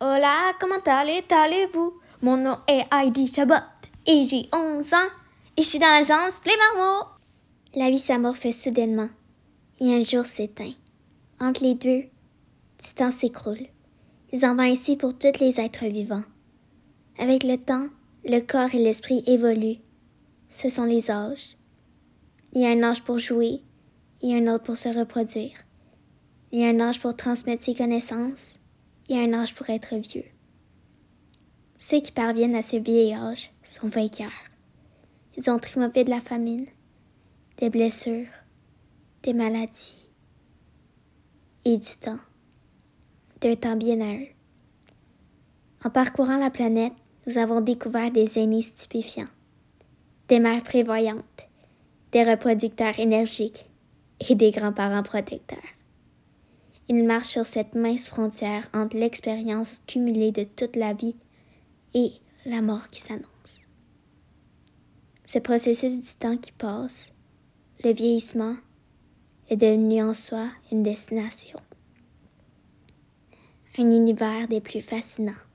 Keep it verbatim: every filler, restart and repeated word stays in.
Hola, comment allez, allez-vous? Mon nom est Heidi Chabot et j'ai onze ans et je suis dans l'agence Play Marmot. La vie s'amorphait soudainement et un jour s'éteint. Entre les deux, du temps s'écroule. Il en va ainsi pour tous les êtres vivants. Avec le temps, le corps et l'esprit évoluent. Ce sont les âges. Il y a un âge pour jouer et un autre pour se reproduire. Il y a un âge pour transmettre ses connaissances et un âge pour être vieux. Ceux qui parviennent à ce vieil âge sont vainqueurs. Ils ont triomphé de la famine, des blessures, des maladies et du temps, d'un temps bien à eux. En parcourant la planète, nous avons découvert des aînés stupéfiants, des mères prévoyantes, des reproducteurs énergiques et des grands-parents protecteurs. Ils marchent sur cette mince frontière entre l'expérience cumulée de toute la vie et la mort qui s'annonce. Ce processus du temps qui passe, le vieillissement, est devenu en soi une destination. Un univers des plus fascinants.